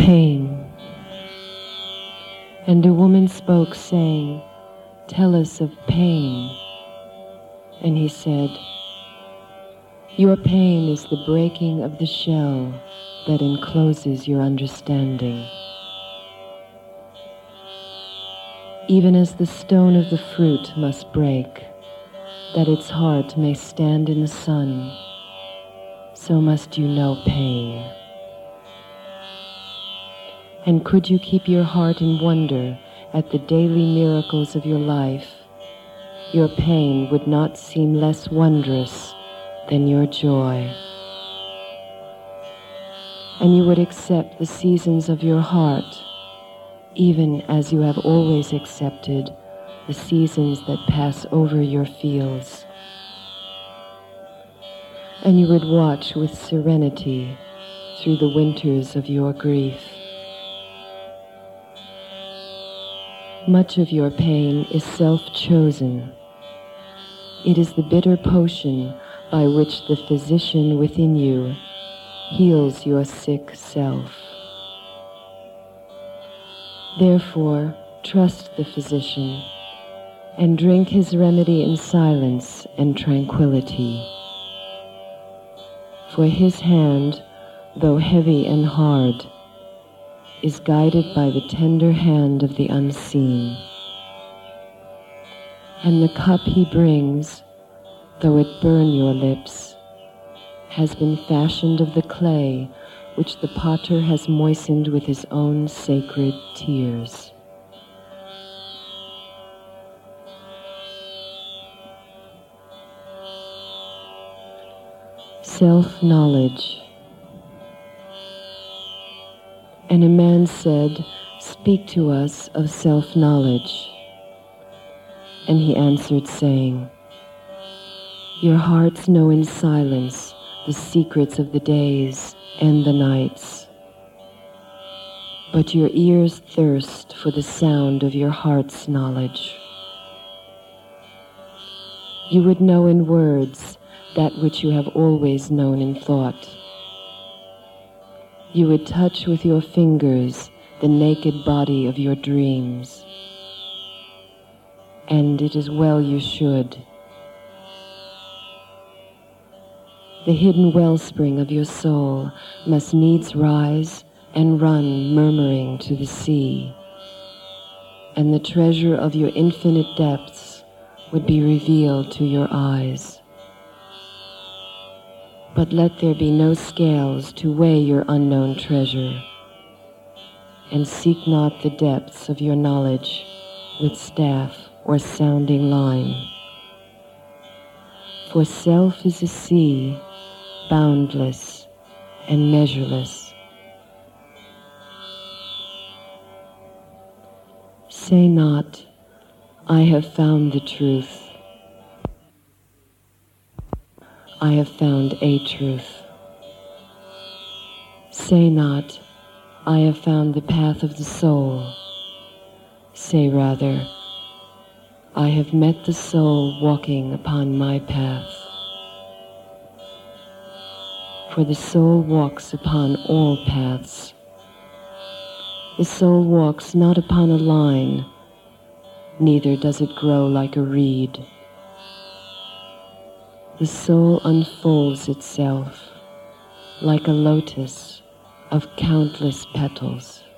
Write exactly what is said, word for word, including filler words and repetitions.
pain. And a woman spoke, saying, "Tell us of pain." And he said, "Your pain is the breaking of the shell that encloses your understanding. Even as the stone of the fruit must break, that its heart may stand in the sun, so must you know pain. And could you keep your heart in wonder at the daily miracles of your life, your pain would not seem less wondrous than your joy. And you would accept the seasons of your heart, even as you have always accepted the seasons that pass over your fields. And you would watch with serenity through the winters of your grief. Much of your pain is self-chosen. It is the bitter potion by which the physician within you heals your sick self. Therefore, trust the physician and drink his remedy in silence and tranquility. For his hand, though heavy and hard, is guided by the tender hand of the unseen. And the cup he brings, though it burn your lips, has been fashioned of the clay which the potter has moistened with his own sacred tears. Self-knowledge. And a man said, "Speak to us of self-knowledge." And he answered, saying, "Your hearts know in silence the secrets of the days and the nights, but your ears thirst for the sound of your heart's knowledge. You would know in words that which you have always known in thought. You would touch with your fingers the naked body of your dreams. And it is well you should. The hidden wellspring of your soul must needs rise and run murmuring to the sea, and the treasure of your infinite depths would be revealed to your eyes. But let there be no scales to weigh your unknown treasure, and seek not the depths of your knowledge with staff or sounding line. For self is a sea, boundless and measureless. Say not, "I have found the truth." I have found a truth. Say not, "I have found the path of the soul." Say rather, "I have met the soul walking upon my path." For the soul walks upon all paths. The soul walks not upon a line, neither does it grow like a reed. The soul unfolds itself like a lotus of countless petals.